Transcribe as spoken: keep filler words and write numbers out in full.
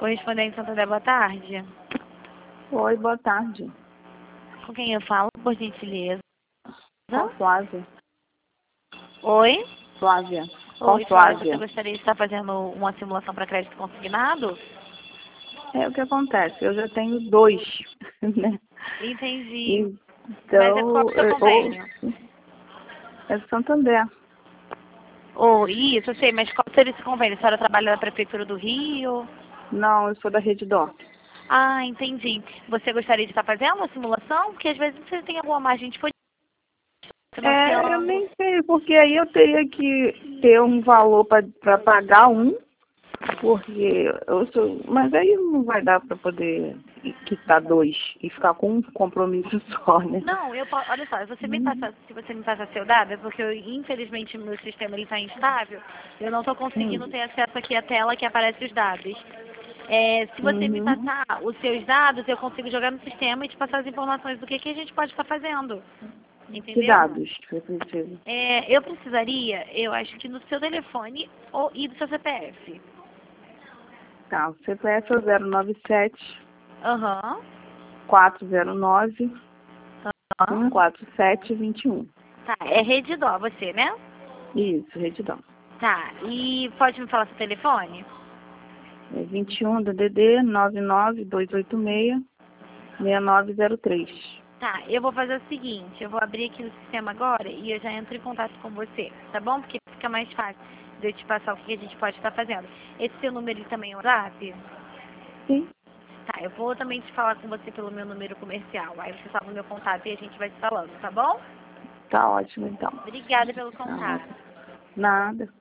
Correspondente Santander, boa tarde. Oi, boa tarde. Com quem eu falo, por gentileza? Com Flávia. Oi? Flávia. Com Oi, Flávia, Flávia. você gostaria de estar fazendo uma simulação para crédito consignado? É o que acontece, eu já tenho dois, né? Entendi. Então, Mas é qual que é o seu convênio? ou, é Santander. Oh, isso, eu sei, mas qual seria esse convênio? A senhora trabalha na Prefeitura do Rio? Não, eu sou da Rede Dó. Ah, entendi. Você gostaria de estar fazendo uma simulação? Porque às vezes você tem alguma margem de É, eu financiando. nem sei, porque aí eu teria que ter um valor para pagar um, porque eu sou. Mas aí não vai dar para poder quitar dois e ficar com um compromisso só, né? Não, eu po- olha só, você me Hum, passa, se você me passa seu dado, é porque eu, infelizmente meu sistema está instável, eu não estou conseguindo hum, ter acesso aqui à tela que aparece os dados. É, se você me uhum. passar os seus dados, eu consigo jogar no sistema e te passar as informações do que, que a gente pode estar fazendo. Que Entendeu? dados que eu preciso? É, eu precisaria, eu acho que no seu telefone ou, e do seu C P F. Tá, o C P F é o zero nove sete, Aham. quatro zero nove, Aham. um quatro sete, dois um. Tá, é Rede Dó você, né? Isso, Redidão. Tá, e pode me falar seu telefone? É vinte e um do D D nove nove dois oito seis, seis nove zero três. Tá, eu vou fazer o seguinte, eu vou abrir aqui no sistema agora e eu já entro em contato com você, tá bom? Porque fica mais fácil de eu te passar o que a gente pode estar fazendo. Esse seu número ele também é o WhatsApp? Sim, Tá, eu vou também te falar com você pelo meu número comercial. Aí você salva o meu contato e a gente vai se falando, tá bom? tá ótimo então. Obrigada pelo Tá. contato. Nada.